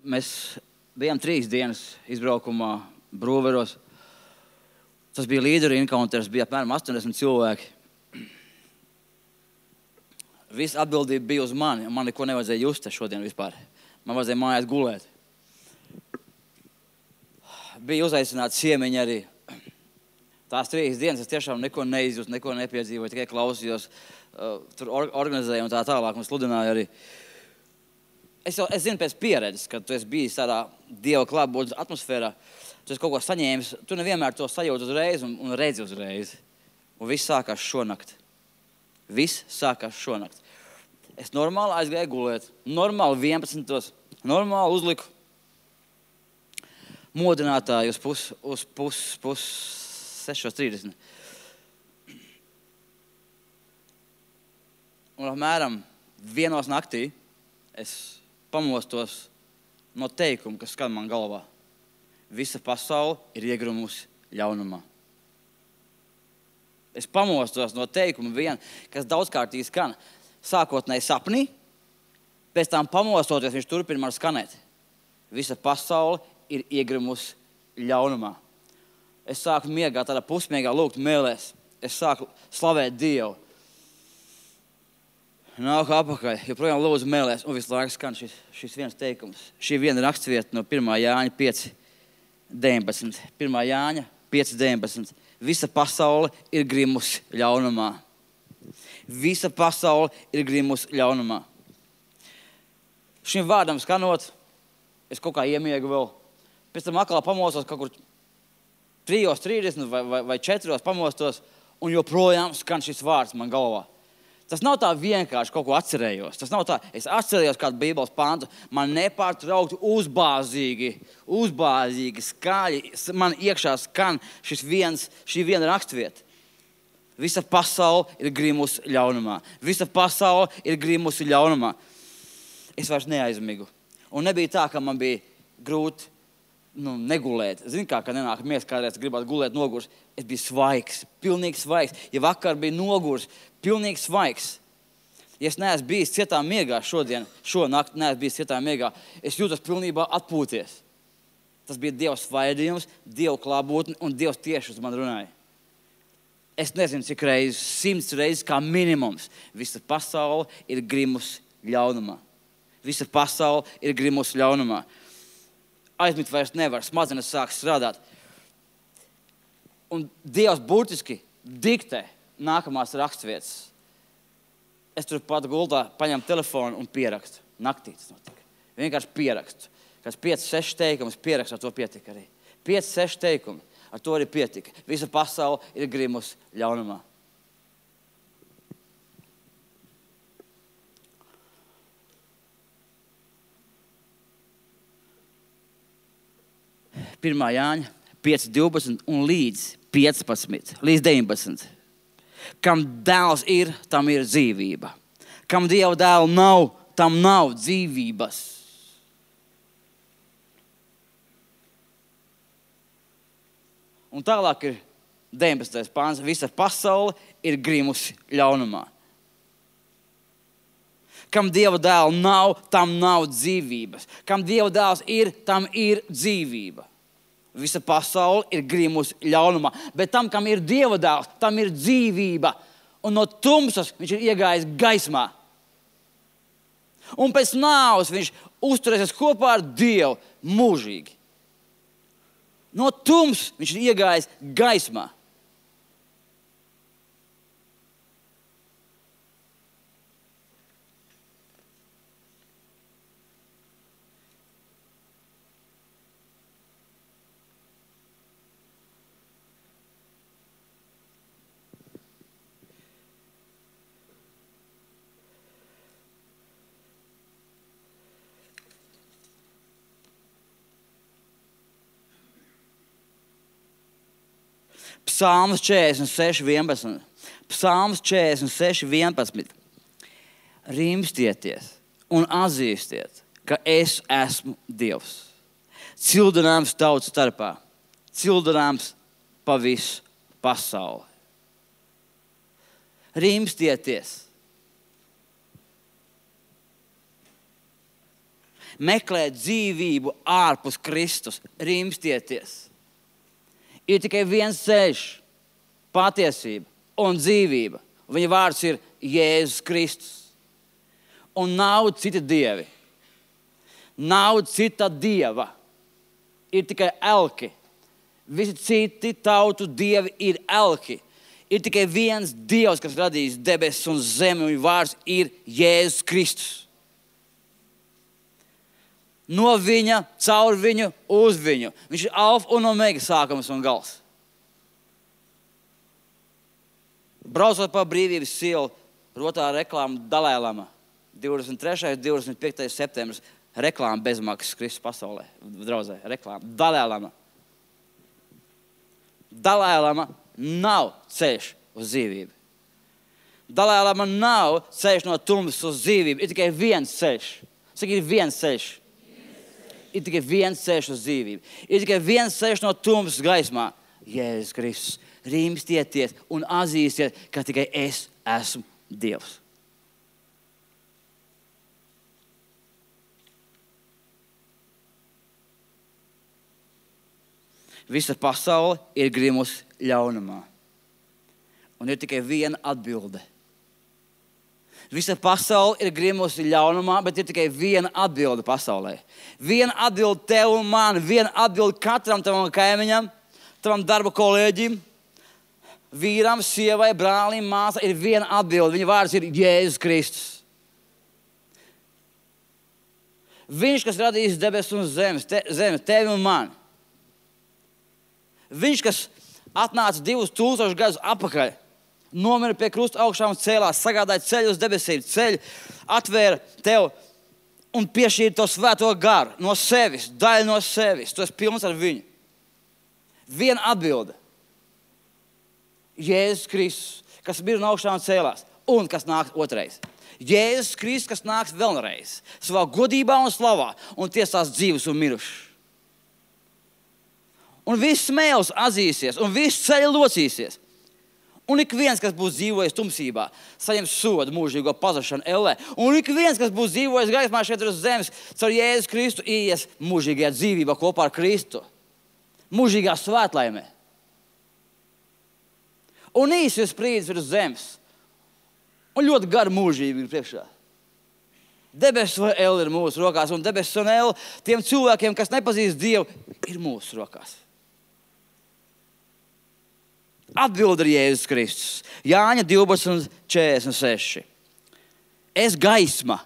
mēs bijām 3 dienas izbraukumā Brūveros. Tas bija līderu encounters, bija apmēram 80 cilvēki. Viss atbildība bija uz mani, un man neko nevajadzēja just šodien vispār. Man vajadzēja mājās gulēt. Bija uzaicināti ciemiņi arī. Tās 3 dienas es tiešām neko neizjustu, neko nepiedzīvoju, tikai klausījos, tur organizēju un tā tālāk, un sludināju arī. Es zinu pēc pieredzes, kad tu esi bijis tādā Dieva klātbūtnes atmosfērā, tu esi kaut ko saņēmis, tu nevienmēr to sajūti uzreiz un redzi uzreiz. Un viss sākās šonakt. Es normāli aizgāju gulēt, normāli 11. Normāli uzliku modinātāju uz pus 6:30. Un apmēram 1 naktī es pamostos no teikuma, kas skan man galvā. Visa pasaule ir iegrumusi ļaunumā. Es pamostos no teikuma viena, kas daudzkārtīgi skan. Sākotnēji sapnī, pēc tam pamostoties, viņš turpina man skanēt. Visa pasaule ir iegrimusi ļaunumā. Es sāku miegā, tādā pusmiegā lūgt mēlēs. Es sāku slavēt Dievu. Nāku apakaļ, joprojām lūdzu mēlēs, un visu laiku skan šis viens teikums. Šī viena rakstvieta no 1. Jāņa 5:19. 1. Jāņa 5:19. Visa pasaule ir grimusi ļaunumā. Visa pasaule ir grimusi ļaunumā. Šim vārdam skanot, es kaut kā iemiegu vēl. Pēc tam atkal pamostos kaut kur 3:30 vai 4 pamostos, un joprojām skan šis vārds man galvā. Tas nav tā vienkārši kaut ko atcerējos. Tas nav tā, es atcerējos kādu Bībeles pantu, man nepārtraukti uzbāzīgi, skaļi, man iekšā skan šī viena rakstvieta. Visa pasaule ir grimusi ļaunumā. Visa pasaule ir grimusi ļaunumā. Es vairs neaizmigu. Un nebija tā, ka man bija grūti negulēt. Zini kā nenāk mies, kādreiz gribētu gulēt nogurs. Es biju svaigs, pilnīgi svaigs. Ja vakar bija nogurs, pilnīgi svaigs. Ja es neesmu bijis cietā miegā šonakt neesmu bijis cietā miegā, es jūtos pilnībā atpūties. Tas bija Dieva svaidījums, Dieva klātbūtne un Dievs tieši uz man runāja. Es nezinu, cik reizes, 100 reizes kā minimums. Visa pasaule ir grimusi ļaunumā. Visa pasaule ir grimusi ļaunumā. Aizmigt vairs nevar, smadzenes sāk strādāt. Un Dievs burtiski diktē nākamās rakstvietas. Es tur pat gultā paņemu telefonu un pierakstu. Naktī tas notika. Vienkārši pierakstu. Kāds 5-6 teikumus pierakstu, ar to pietika arī. 5-6 teikumi, ar to arī pietika. Visa pasaule ir grimusi ļaunumā. Pirmā Jāņa 5:12 un līdz 15, līdz 19. Kam dēls ir, tam ir dzīvība. Kam Dieva dēla nav, tam nav dzīvības. Un tālāk ir 19. pāns. Visa pasaule ir grimusi ļaunumā. Kam Dieva dēla nav, tam nav dzīvības. Kam Dieva dēls ir, tam ir dzīvība. Visa pasaule ir grimusi ļaunumā. Bet tam, kam ir Dieva dēls, tam ir dzīvība. Un no tumsas viņš ir iegājis gaismā. Un pēc nāves viņš uzturēsies kopā ar Dievu mūžīgi. No tumsas viņš ir iegājis gaismā. Psalms 46:11. Psalms 46:11. Rimstieties un atzīstiet, ka es esmu Dievs. Cildināms tautu starpā, cildināms pa visu pasauli. Rimstieties. meklēt dzīvību ārpus Kristus, rimstieties. Ir tikai viens ceļš, patiesība un dzīvība. Viņa vārds ir Jēzus Kristus. Un nav citi dievi. Nav cita dieva. Ir tikai elki. Visi citi tautu dievi ir elki. Ir tikai viens Dievs, kas radījis debesis un zemi, un viņa vārds ir Jēzus Kristus. No viņa, caur viņu, uz viņu. Viņš ir alfa un omega sākums un gals. Braucot pa brīvības ielu, rotā reklāma Dalai-lama. 23. un 25. septembris reklāma bezmaksas Kristus pasaulē. Draudzē, reklāma. Dalai-lama. Dalai-lama nav ceļš uz dzīvību. Dalai-lama nav ceļš no tumsas uz dzīvību. Ir tikai viens ceļš. Saka, ir viens ceļš. Ir tikai viens ceļš uz dzīvību. Ir tikai viens ceļš no tumsas gaismā. Jēzus Kristus. Rimstieties un atzīstiet, ka tikai es esmu Dievs. Visa pasaule ir grimusi ļaunumā. Un ir tikai viena atbilde. Visa pasaule ir grimusi ļaunumā, bet ir tikai viena atbilde pasaulē. Viena atbilde tev un man, viena atbilde katram tavam kaimiņam, tavam darba kolēģim, vīram, sievai, brālim, māsai, ir viena atbilde. Viņa vārds ir Jēzus Kristus. Viņš, kas radījis debesis un zemi, tevi un mani. Viņš, kas atnāca 2000 gadus atpakaļ, nomira pie krusta augšām un cēlās, sagādāja ceļu uz debesīm, ceļu atvēra tev un piešķīra to svēto garu no sevis, daļu no sevis. Tu esi pilns ar viņu. Viena atbilde. Jēzus Kristus, kas bija no augšām un cēlās, un kas nāks otrais. Jēzus Kristus, kas nāks vēlreiz savā godībā un slavā un tiesās dzīvus un mirušus. Un viss smēls atzīsies, un viss ceļi locīsies. Un ik viens, kas būs dzīvojis tumsībā, saņems sodu mūžīgo pazušanu ellē. Un ik viens, kas būs dzīvojis gaismā šeit uz zemes, caur Jēzus Kristu ies mūžīgajā dzīvībā kopā ar Kristu. Mūžīgā svētlaimē. Un īsi sprīdis ir uz zemes. Un ļoti gara mūžība ir priekšā. Debesis un elle ir mūsu rokās, un debesis un elle tiem cilvēkiem, kas nepazīst Dievu, ir mūsu rokās. Atbilde ir Jēzus Kristus. Jāņa 12:46. Es gaisma,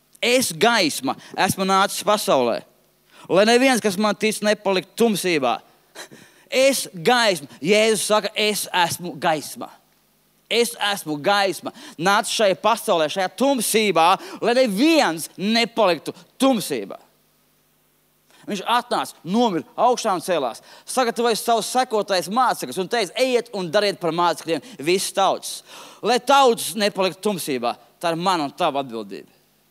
esmu nācis pasaulē, lai neviens, kas man tic, nepalikt tumsībā. Es gaisma. Jēzus saka, es esmu gaisma. Es esmu gaisma. Nāc šajā pasaulē, šajā tumsībā, lai neviens nepaliktu tumsībā. Viņš atnāca, nomira, augšām cēlās, sagatavoja savus sekotājus mācekļus un teica, ejiet un dariet par mācekļiem visas tautas. Lai tautas nepaliktu tumsībā, tā ir mana un tava atbildība.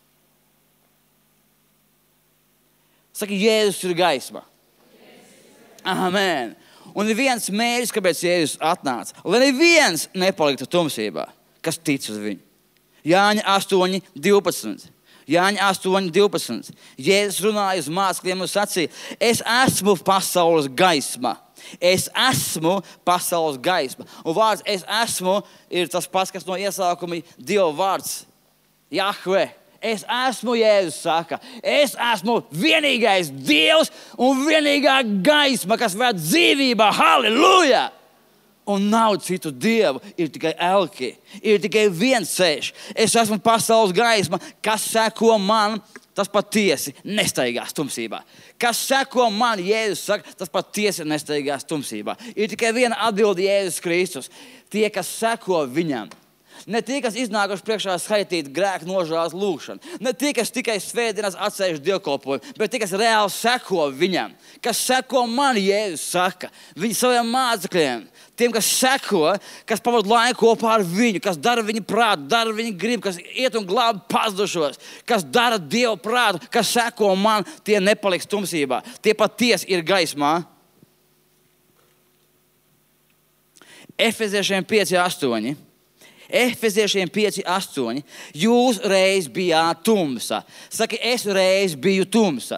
Saka, Jēzus ir gaisma. Amen. Un ir viens mērķis, kāpēc Jēzus atnāca. Lai neviens nepaliktu tumsībā, kas tic uz viņu. Jāņa 8:12. Jāņa 8:12. Jēzus runāja uz mācekļiem un sacīja, es esmu pasaules gaisma. Es esmu pasaules gaisma. Un vārds es esmu ir tas pats, kas no iesākuma Dieva vārds. Jahve. Es esmu, Jēzus saka. Es esmu vienīgais Dievs un vienīgā gaisma, kas ved dzīvībā. Halleluja! Un nav citu dievu, ir tikai elki. Ir tikai viens ceļš. Es esmu pasaules gaisma, kas seko man, tas patiesi nestaigās tumsībā. Kas seko man, Jēzus saka, tas patiesi nestaigās tumsībā. Ir tikai viena atbilde Jēzus Kristus. Tie, kas seko viņam. Ne tie, kas iznākuši priekšā skaitīt grēku nožēlas lūgšanu. Ne tie, kas tikai svētdienās atsēž dievkalpojumu, bet tie, kas reāli seko viņam. Kas seko man, Jēzus saka, viņi saviem mācekļiem. Tiem, kas seko, kas pavada laiku kopā ar viņu, kas dara viņa prātu, dara viņa gribu, kas iet un glāb pazudušos, kas dara Dieva prātu, kas seko man, tie nepaliks tumsībā. Tie patiesi ir gaismā. Efeziešiem 5:8. Efeziešiem 5:8. Jūs reiz bijāt tumsa. Saki, es reiz biju tumsa.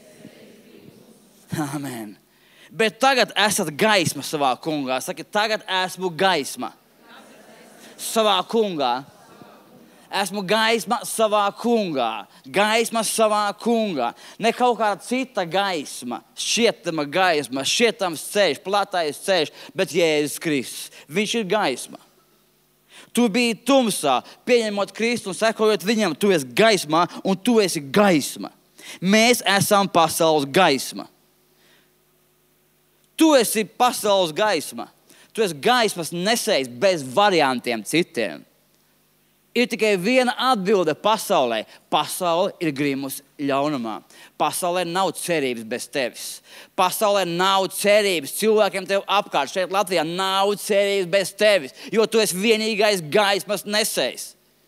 Amen. Bet tagad esat gaisma savā kungā. Saki, tagad esmu gaisma savā kungā. Esmu gaisma savā kungā. Gaisma savā kungā. Ne kaut kāda cita gaisma. Šķietama gaisma, šķietams ceļš, platais ceļš, bet Jēzus Kristus. Viņš ir gaisma. Tu biji tumsā, pieņemot Kristu un sekojot viņam, tu esi gaismā un tu esi gaisma. Mēs esam pasaules gaisma. Tu esi pasaules gaisma. Tu esi gaismas nesējs bez variantiem citiem. Ir tikai viena atbilde pasaulē. Pasaule ir grimusi ļaunumā. Pasaulē nav cerības bez tevis. Pasaulē nav cerības cilvēkiem tev apkārt. Šeit Latvijā nav cerības bez tevis, jo tu esi vienīgais gaismas nesējs.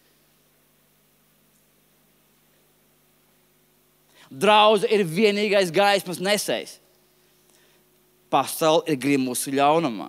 Draudze ir vienīgais gaismas nesējs. Pasaule ir grimusi ļaunumā.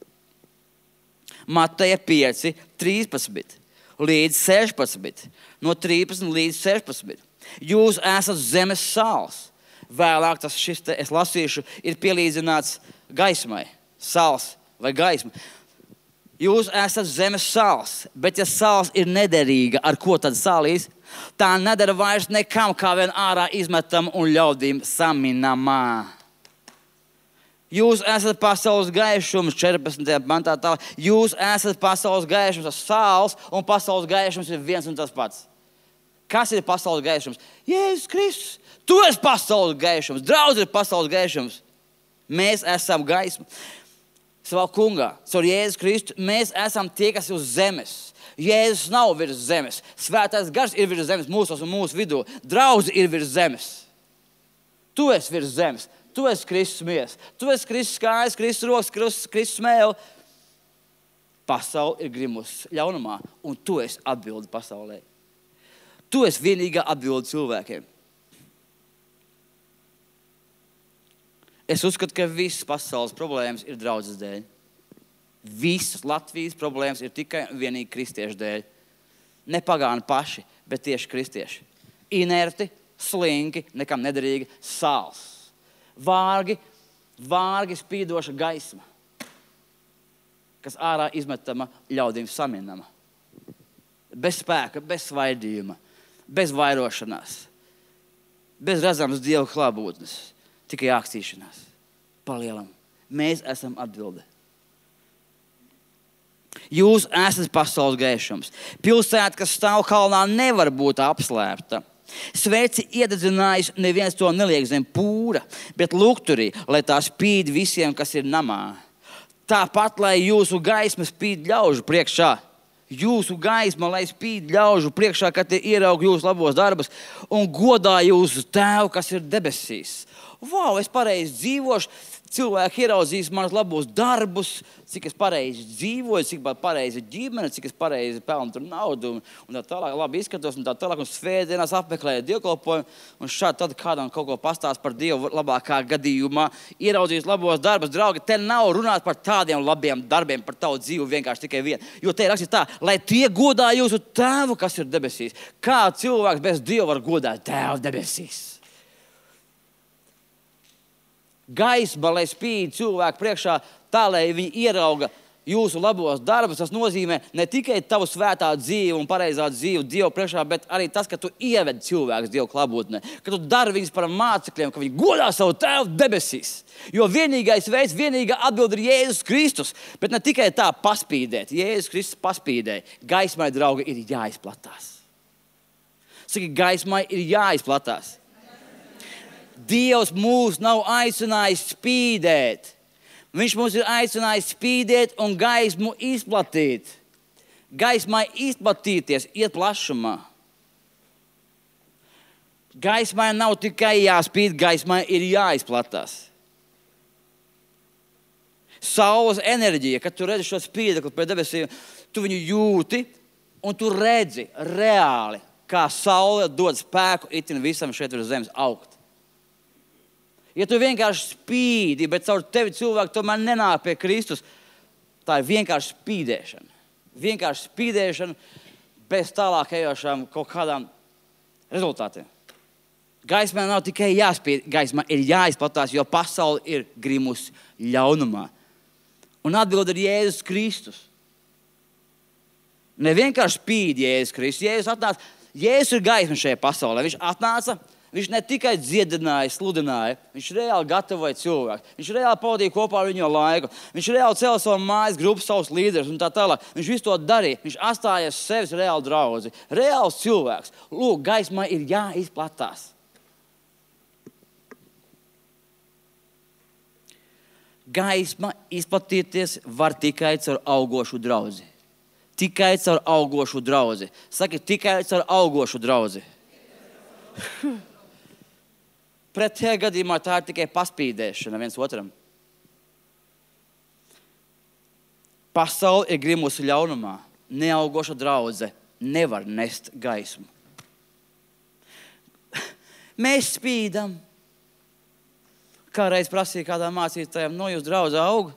Mateja 5:13. Līdz 16, no 13 līdz 16. Jūs esat zemes sāls. Vēlāk tas šis te, es lasīšu, ir pielīdzināts gaismai. Sāls vai gaisma. Jūs esat zemes sāls, bet ja sāls ir nederīga, ar ko tad sālīs? Tā nedara vairs nekam, kā vien ārā izmetam un ļaudīm saminamā. Jūs esat pasaules gaišums, 14. pantā tālāk. Jūs esat pasaules gaišums, tas sāls un pasaules gaišums ir viens un tas pats. Kas ir pasaules gaišums? Jēzus Kristus. Tu esi pasaules gaišums, draudz ir pasaules gaišums. Mēs esam gaisma savā kungā. Caur Jēzus Kristu mēs esam tie, kas ir uz zemes. Jēzus nav virs zemes. Svētais gars ir virs zemes mūsos un mūsu vidū. Draudz ir virs zemes. Tu esi virs zemes. Tu esi Kristus miesa. Tu esi Kristus kājas, Kristus rokas, Kristus mēle. Pasaule ir grimusi ļaunumā, un tu esi atbildi pasaulē. Tu esi vienīgā atbildi cilvēkiem. Es uzskatu, ka visas pasaules problēmas ir draudzes dēļ. Visas Latvijas problēmas ir tikai un vienīgi kristiešu dēļ. Ne pagāni paši, bet tieši kristieši. Inerti, slinki, nekam nederīgi, sāls. Vārgi spīdoša gaisma, kas ārā izmetama ļaudīm saminama. Bez spēka, bez svaidījuma, bez vairošanās, bez redzamas Dieva klātbūtnes, tikai ākstīšanās. Palielam. Mēs esam atbilde. Jūs esat pasaules gaišums. Pilsēta, kas stāv kalnā, nevar būt apslēpta. Sveci iededzinājis, neviens to neliek zem pūra, bet lukturī, lai tā spīd visiem, kas ir namā. Tāpat, lai jūsu gaisma spīd ļaužu priekšā. Jūsu gaisma, lai spīd ļaužu priekšā, kad tie ieraug jūsu labos darbus un godā jūsu tēvu, kas ir debesīs. Wow, es pareizi dzīvošu. Cilvēki ieraudzīs manas labos darbus, cik es pareizi dzīvoju, cik pareizi ģimene, cik es pareizi pelnu tur naudu un tā tālāk, labi izskatos un tā tālāk, un svētdienās apmeklēju dievkalpojumu un šādi tad kādam kaut ko pastāst par Dievu labākā gadījumā, ieraudzīs labos darbus. Draugi, te nav runāt par tādiem labiem darbiem, par tavu dzīvi vienkārši tikai vienu, jo te ir rakstīts tā, lai tie godā jūsu tēvu, kas ir debesīs. Kā cilvēks bez Dieva var godāt tēvu debesīs? Gaisma, lai spīd cilvēku priekšā, tā, lai viņi ierauga jūsu labos darbus. Tas nozīmē ne tikai tavu svētā dzīve un pareizā dzīve Dievu priekšā, bet arī tas, ka tu ieved cilvēkus Dievu klātbūtnē, ka tu dari viņus par mācekļiem, ka viņi godā savu tēvu debesīs. Jo vienīgais veids, vienīgā atbilde ir Jēzus Kristus, bet ne tikai tā paspīdēt. Jēzus Kristus paspīdēja. Gaismai, draugi, ir jāizplatās. Saki, gaismai ir jāizplatās. Dievs mūs nav aicinājis spīdēt. Viņš mums ir aicinājis spīdēt un gaismu izplatīt. Gaismai izplatīties, iet plašumā. Gaismai nav tikai jāspīd, gaismai ir jāizplatās. Saules enerģija, kad tu redzi šo spīdekli pie debesīm, tu viņu jūti un tu redzi reāli, kā saule dod spēku itin visam šeit uz zemes augt. Ja tu vienkārši spīdi, bet caur tevi cilvēki tomēr nenāk pie Kristus, tā ir vienkārši spīdēšana. vienkārši spīdēšanu bez tālāk ejošām kaut kādām rezultātiem. Gaismā nav tikai jāspīd, gaismā ir jāizplatās, jo pasaule ir grimusi ļaunumā. Un atbilde ir Jēzus Kristus. Ne vienkārši spīd Jēzus Kristus. Jēzus ir gaisma šajā pasaulē. Viņš atnāca, viņš ne tikai dziedināja, sludināja, viņš reāli gatavoja cilvēku. Viņš reāli pavadīja kopā ar viņu laiku. Viņš reāli cēla savu mājas grupu, savus līderus un tā tālāk. Viņš visu to darīja. Viņš atstāja sevis reāli draudzi. Reāls cilvēks. Lūk, gaismā ir jāizplatās. Gaisma izplatīties var tikai caur augošu draudzi. Tikai caur augošu draudzi. Saki, tikai caur augošu draudzi. Pretējā gadījumā tā ir tikai paspīdēšana viens otram. Pasaule ir grimusi ļaunumā. Neaugoša draudze nevar nest gaismu. Mēs spīdam. Kādreiz prasīja kādām mācītājām, no jūs draudze aug?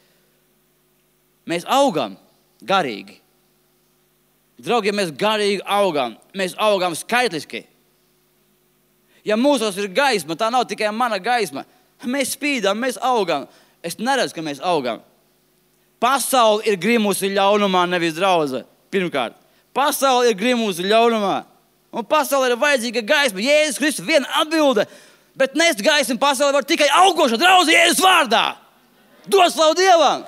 Mēs augam garīgi. Draugi, ja mēs garīgi augam, mēs augam skaitliski. Ja mūsos ir gaisma, tā nav tikai mana gaisma. Mēs spīdam, mēs augam. Es neredzu, ka mēs augam. Pasaule ir grimusi ļaunumā, nevis draudze. Pirmkārt, pasaule ir grimusi ļaunumā. Un pasaule ir vajadzīga gaisma. Jēzus Kristus viena atbilde. Bet nest gaismu pasaulē var tikai augoša draudze Jēzus vārdā. Dod slavu Dievam!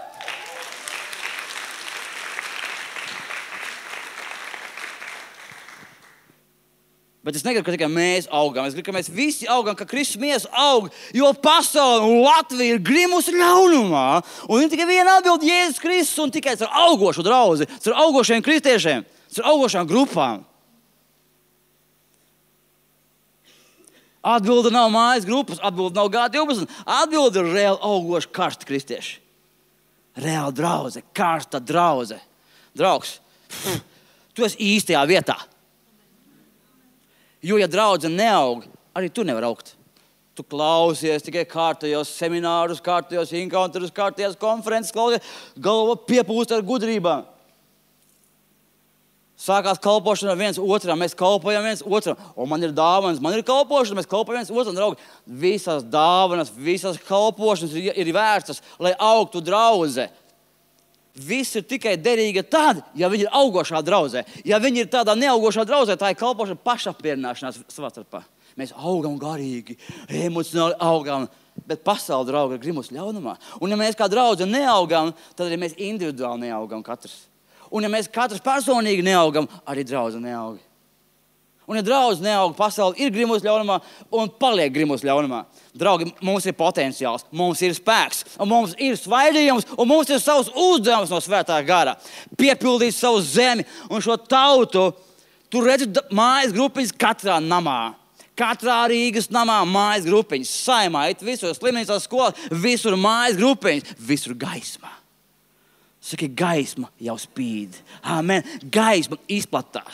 Bet es negribu, ka tikai mēs augam. Es gribu, ka mēs visi augam, ka Kristus miesa aug, jo pasaule un Latvija ir grimusi ļaunumā. Un ir tikai viena atbilde Jēzus Kristus un tikai ar augošu draudzi, ar augošiem kristiešiem, ar augošām grupām. Atbilde nav mājas grupas, atbilde nav G12. Atbilde ir reāli augoši karsti kristieši. Reāli draudze, karsta draudze. Draugs, tu esi īstajā vietā. Jo, ja draudze neaug, arī tu nevar augt. Tu klausies tikai kārtajos seminārus, kārtajos encounterus, kārtajos konferences, klausies, galva piepūst ar gudrībām. Sākās kalpošana viens otram, mēs kalpojam viens otram. Un man ir dāvanas, man ir kalpošana, mēs kalpojam viens otram, draugi. Visas dāvanas, visas kalpošanas ir vērstas, lai augtu draudze. Viss ir tikai derīga tad, ja viņi ir augošā draudzē. Ja viņi ir tādā neaugošā draudzē, tā ir kalpošana pašapmierināšanās savā starpā. Mēs augam garīgi, emocionāli augam, bet pasaule, draugi, ir grimusi ļaunumā. Un ja mēs kā draudze neaugam, tad arī mēs individuāli neaugam katrs. Un ja mēs katrs personīgi neaugam, arī draudze neaug. Un ja draudze neaug, pasaule ir grimusi ļaunumā un paliek grimusi ļaunumā. Draugi, mums ir potenciāls, mums ir spēks, un mums ir svaidījums, un mums ir savs uzdevums no svētā gara. Piepildīt savu zemi un šo tautu. Tu redzi mājas grupiņas katrā namā. Katrā Rīgas namā mājas grupiņas. Saimā, visur slimnīcās, skolās, visur mājas grupiņas, visur gaismā. Saki, gaisma jau spīd. Amen. Gaisma izplatās.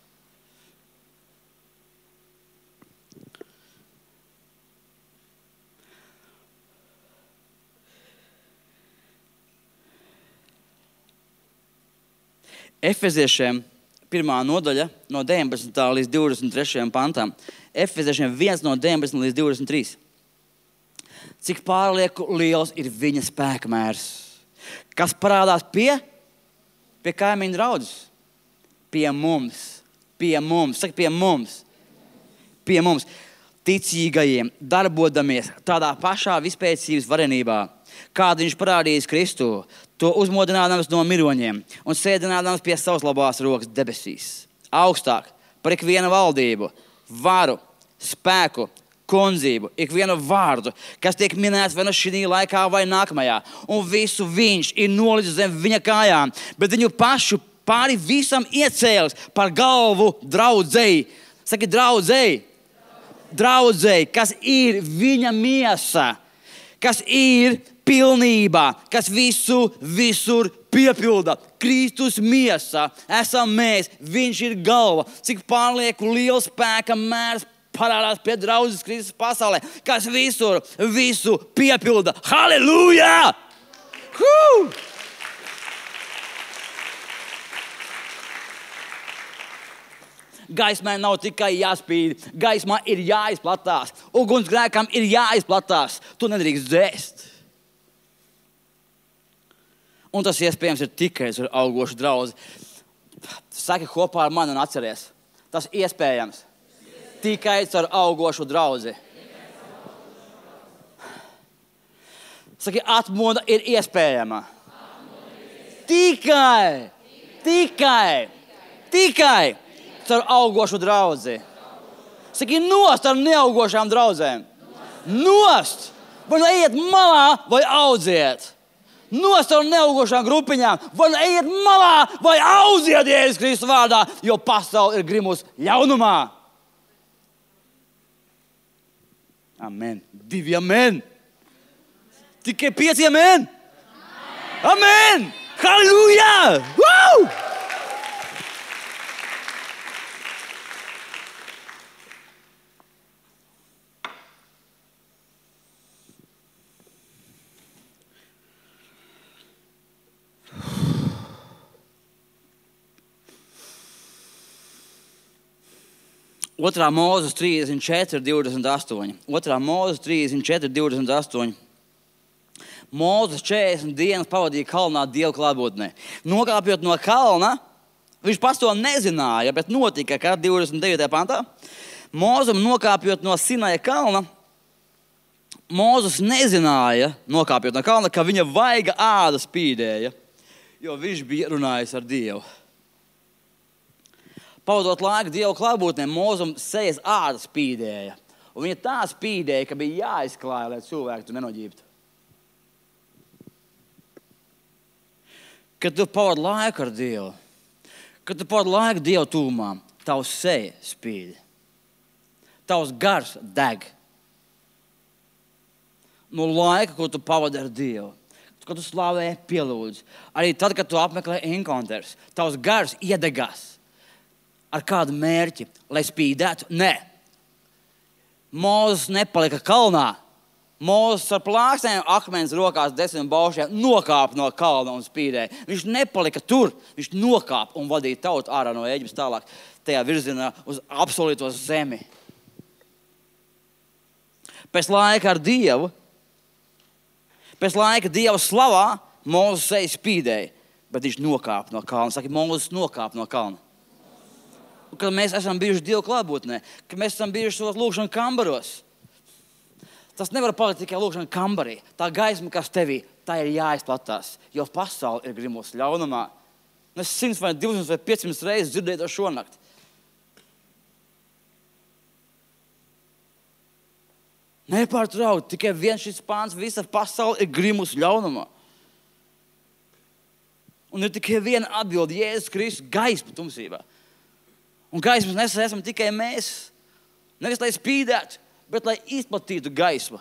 Efeziešiem 1. nodaļa no 19. līdz 23. pantam. Efeziešiem 1 no 19. līdz 23. Cik pārlieku liels ir viņa spēka mērs. Kas parādās pie kaimiņu draudzes? Pie mums. Saka, pie mums. Pie mums. Ticīgajiem, darbodamies tādā pašā vispēcības varenībā, kādu viņš parādījis Kristu, to uzmodinādams no miroņiem un sēdinādams pie savas labās rokas debesīs. Augstāk par ikvienu valdību, varu, spēku, kundzību, ikvienu vārdu, kas tiek minēts vai no šī laikā vai nākamajā. Un visu viņš ir nolicis zem viņa kājām, bet viņu pašu pāri visam iecēlis par galvu draudzei. Saki, draudzei. Draudzei, kas ir viņa miesa, kas ir pilnībā, kas visur piepilda. Kristus miesa esam mēs, viņš ir galva. Cik pārlieku liels spēka mērs parādās pie draudzes Kristus pasaulē, kas visu piepilda. Halleluja! Gaismai nav tikai jāspīd, gaismā ir jāizplatās. Ugunsgrēkam ir jāizplatās. Tu nedrīkst dzēst. Un tas iespējams ir tikai ar augošu draudzi. Saki kopā ar mani un atceries. Tas iespējams tikai ar augošu draudzi. Saki, atmoda ir iespējama. Tikai ar augošu draudzi. Saki, nost ar neaugošām draudzēm. Nost! Vai nu ejiet malā, vai audziet. Nost ar neaugošām grupiņām. Vai nu ejiet malā, vai audziet Jēzus Kristus vārdā, jo pasaule ir grimusi ļaunumā. Amen. 2 amen. Tikai 5 amen. Amen. Halleluja! Woo! Otrā Mūzes 34, 28. Otrā Mūzes 34, 28. Mūzes 40 dienas pavadīja kalnā Dieva klātbūtnē. Nokāpjot no kalna, viņš pats to nezināja, bet notika, ka 29. pantā. Mūzum nokāpjot no Sinaja kalna, Mūzes nezināja, nokāpjot no kalna, ka viņa vaiga āda spīdēja, jo viņš bija runājis ar Dievu. Pavadot laiku Dieva klātbūtnē, Mūzum sejas āda spīdēja. Un viņa tā spīdēja, ka bija jāizklāja, lai cilvēku tu nenoģībtu. Kad tu pavadi laiku ar Dievu, kad tu pavadi laiku Dieva tūmā, tavs seja spīd. Tavs gars deg. No laika, ko tu pavadi ar Dievu, kad tu slavē pielūdzi, arī tad, kad tu apmeklē enkounters, tavs gars iedegās. Ar kādu mērķi, lai spīdētu? Nē. Mūzes nepalika kalnā. Mūzes ar plāksnēm, akmens rokās, 10 baušiem nokāpa no kalna un spīdēja. Viņš nepalika tur, viņš nokāpa un vadīja tautu ārā no Ēģiptes tālāk, tajā virzienā uz apsolīto zemi. Pēc laika ar Dievu, pēc laika Dieva slavā, Mūzes seja spīdēja, bet viņš nokāpa no kalna. Saki, Mūzes nokāpa no kalna. Un, kad mēs esam bijuši Dieva klātbūtnē, kad mēs esam bijuši savos lūkšanu kambaros, tas nevar palikt tikai lūkšana kambarī. Tā gaisma, kas tevī, tā ir jāizplatās, jo pasaule ir grimusi ļaunumā. Es 100 vai 200 vai 500 reizes dzirdēju to šonakt. Nepārtraukti, tikai viens šis pāns, visa pasaule ir grimusi ļaunumā. Un ir tikai viena atbilde, Jēzus Kristus, gaisma tumsībā. Un gaismas nesam tikai mēs. Nevis lai spīdētu, bet lai izplatītu gaismu.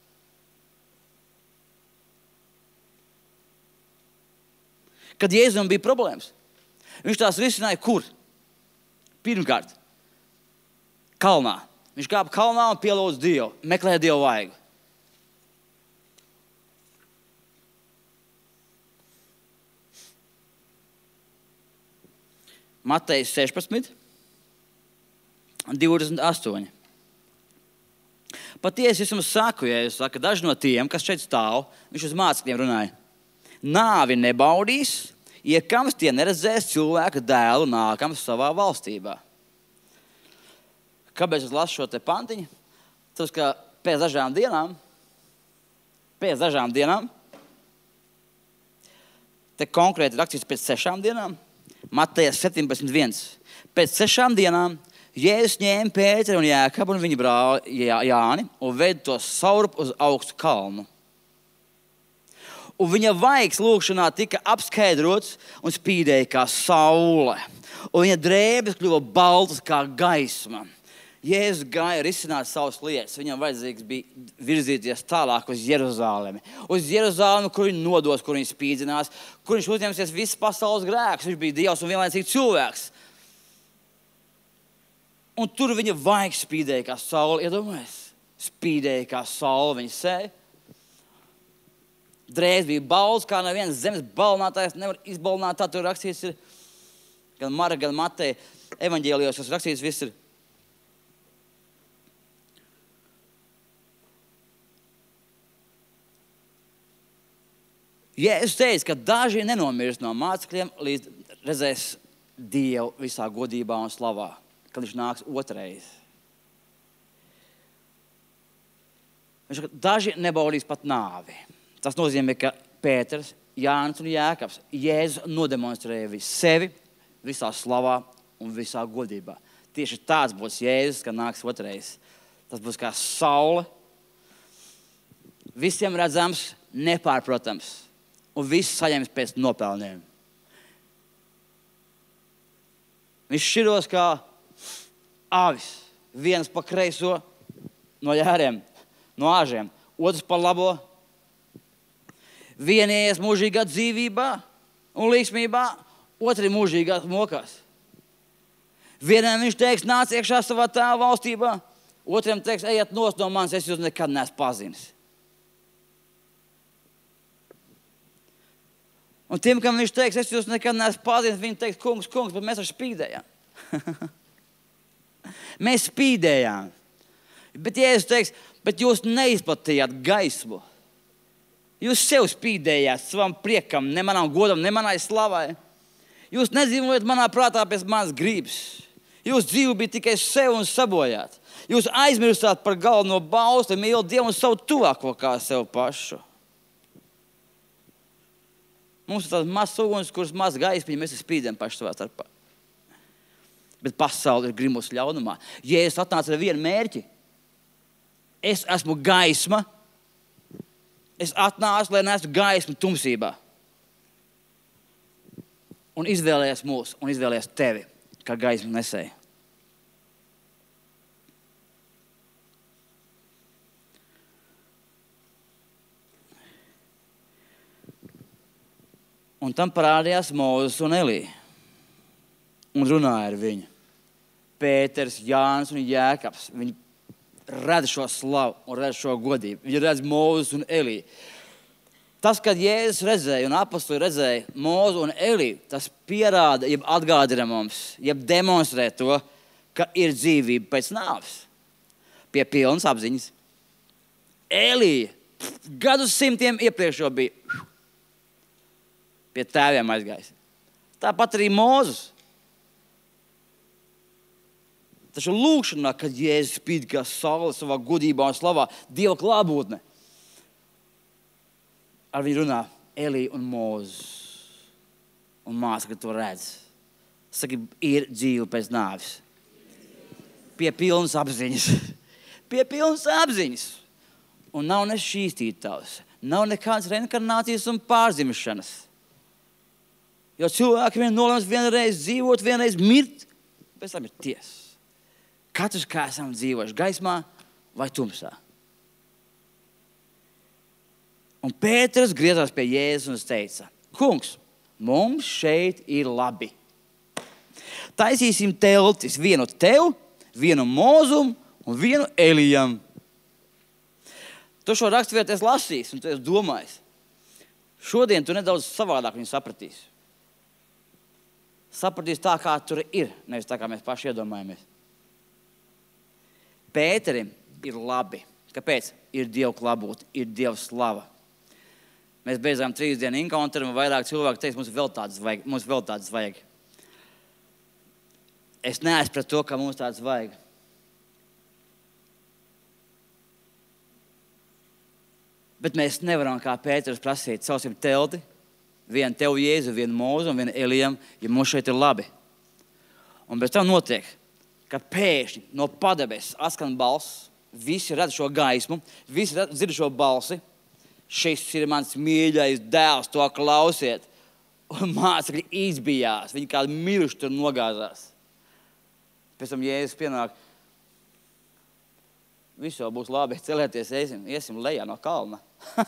Kad Jēzum bija problēmas, viņš tās risināja kur? Pirmkārt, kalnā. Viņš kāpa kalnā un pielūdza Dievu, meklēja Dievu vaigu. Matejs 16, 28. Patiesi es jums saku, ja es saku, daži no tiem, kas šeit stāv, viņš uz mācekļiem runāja. Nāvi nebaudīs, iekams tie neredzēs cilvēka dēlu nākam savā valstībā. Kāpēc es lasu šo te pantiņu? Tas, ka pēc dažām dienām, te konkrēti rakstīts pēc 6 dienām, Mateja 17.1. Pēc 6 dienām Jēzus ņēma Pēteru un Jēkabu un viņa brāli Jāni un veda tos saurup uz augstu kalnu. Un viņa vaigs lūkšanā tika apskaidrots un spīdēja kā saule. Un viņa drēbes kļuva baltas kā gaisma. Jēzus gāja risināt savas lietas. Viņam vajadzīgs bija virzīties tālāk uz Jeruzālemi. Uz Jeruzālemi, kur viņš nodos, kur viņš spīdzinās, kur viņš uzņemsies visas pasaules grēkus. Viņš bija Dievs un vienlaicīgi cilvēks. Un tur viņa vaigs spīdēja kā saule. Iedomājies, spīdēja kā saule viņa seja. Drēbes bija balts, kā neviens zemes balnātājs nevar izbalnāt. Tā tur rakstīts ir. gan Marka, gan Mateja evaņģēlijos, kas rakstīts, viss ir. Jēzus teica, ka daži nenomirst no mācekļiem, līdz redzēs Dievu visā godībā un slavā, kad viņš nāks otrais. Viņš saka, daži nebaudīs pat nāvi. Tas nozīmē, ka Pēters, Jānis un Jēkabs, Jēzus nodemonstrēja sevi visā slavā un visā godībā. Tieši tāds būs Jēzus, kad nāks otrais. Tas būs kā saule, visiem redzams, nepārprotams, un viss saņems pēc nopelniem. Viņš šķiros kā avis, viens pa kreiso no jēriem, no āžiem, otrs pa labo. Vienies mūžīgā dzīvībā un līksmībā, otri mūžīgā mokās. Vienam viņš teiks, nāc iekšā savā tēva valstībā, otram teiks, ejiet nost no manis, es jūs nekad neesmu pazinis. Un tiem, kam viņš teiks, es jūs nekad neesmu pazinis, viņi teiks, kungs, bet mēs taču spīdējām. Mēs spīdējām. Bet Jēzus teiks, bet jūs neizplatījāt gaismu. Jūs sev spīdējāt savam priekam, ne manam godam, ne manai slavai. Jūs nedzīvojat manā prātā pēc manas gribas. Jūs dzīve bija tikai sev un sabojāt. Jūs aizmirstāt par galveno bausti, mīl Dievu un savu tuvāko kā sev pašu. Mums ir tāds mazs uguns, kuras maz gaismiņa, mēs spīdējam paši savā starpā. Bet pasaule ir grimusi ļaunumā. Jēzus atnāca ar vienu mērķi. Es esmu gaisma. Es atnācu, lai nesu gaismu tumsībā. Un izvēlējies mūs, un izvēlējies tevi, kā gaismu nesēju. Un tam parādījās Mūzes un Elija. Un runāja ar viņu. Pēters, Jānis un Jēkabs. Viņi redz šo slavu un redz šo godību. Viņi redz Mūzes un Eliju. Tas, kad Jēzus redzēja un apostoli redzēja Mūzu un Eliju, tas pierāda, jeb atgādina mums, jeb demonstrē to, ka ir dzīvība pēc nāves. Pie pilnas apziņas. Elija gadsimtiem iepriekš jau bija pie tēviem aizgājis. Tāpat arī Mūzes. Taču lūkšanā, kad Jēzus spīd kā saule savā godībā un slavā, Dieva klātbūtne, ar viņu runā Elija un Mūzes. Un māca, ka to redz. Saka, ir dzīve pēc nāves. Pie pilnas apziņas. Pie pilnas apziņas. Un nav ne šķīstītavas. Nav nekādas reinkarnācijas un pārzimšanas. Jo cilvēki vien nolems vienreiz dzīvot, vienreiz mirt, pēc tam ir tiesa. Katrs kā esam dzīvojuši, gaismā vai tumsā. Un Pēters griezās pie Jēzus un teica, kungs, mums šeit ir labi. Taisīsim teltis, vienu tev, vienu Mūzum un vienu Elijam. Tu šo raksturvietu esi lasījis un tu esi domājis. Šodien tu nedaudz savādāk viņu sapratīsi. Sapratīs tā, kā tur ir, nevis tā, kā mēs paši iedomājamies. Pēterim ir labi. Kāpēc? Ir Dieva klātbūtne, ir Dieva slava. Mēs beidzām 3 dienu encounteru un vairāk cilvēku teiks, mums vēl tādas vajag. Es neesmu pret to, ka mums tādas vajag. Bet mēs nevaram kā Pēters prasīt, sausim telti, vienu tev Jēzu, vienu Mūzu un vienu Elijam, ja mums šeit ir labi. Un bez tam notiek, ka pēkšņi no padebeses atskan balss, visi redz šo gaismu, visi dzird šo balsi. Šis ir mans mīļais dēls, to klausiet. Un mācekļi izbijās, viņi kādi miruši tur nogāzās. Pēc tam Jēzus pienāk, viss jau būs labi, celieties, iesim lejā no kalna.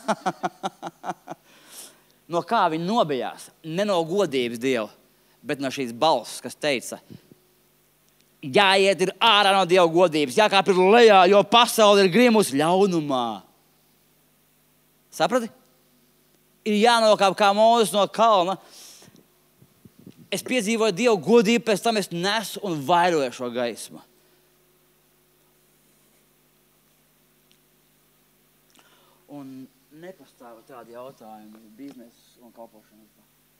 No kā viņi nobijās? Ne no godības Dievu, bet no šīs balss, kas teica, jāiet ir ārā no Dieva godības, jākāp ir lejā, jo pasaule ir grimusi ļaunumā. Saprati? Ir jānokāp kā Mūzes no kalna. Es piedzīvoju Dievu godību, pēc tam es nesu un vairoju šo gaismu. Un nepastāv tādi jautājumi biznesa un kalpošanas.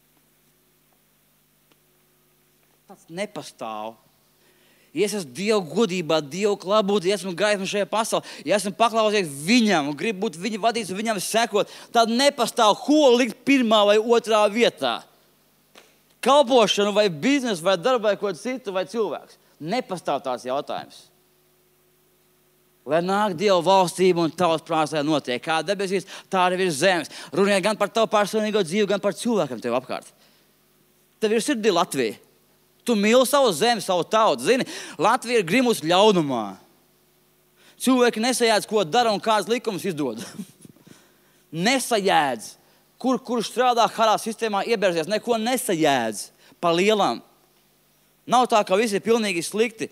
Tas nepastāv. Ja es esmu Dieva godībā, Dieva klātbūtnē, ja esmu gaisma šajā pasaulē, ja esmu paklausies viņam un gribu būt viņa vadīts un viņam sekot, tad nepastāv, ko likt pirmā vai otrā vietā. Kalpošanu vai biznesu vai darbu vai ko citu vai cilvēks. Nepastāv tās jautājums. Lai nāk Dieva valstība un tavs prāts, lai notiek. Kā debesīs, tā arī ir zemes. Runāja gan par tavu personīgo dzīvi, gan par cilvēkiem tev apkārt. Tev ir sirdī Latvija. Tu mīli savu zemi, savu tautu. Zini, Latvija ir grimusi ļaunumā. Cilvēki nesajēdz, ko dara un kādas likumus izdod. Nesajēdz. Kur strādā harā sistēmā, iebērsies, neko nesajēdz pa lielam. Nav tā, ka visi ir pilnīgi slikti.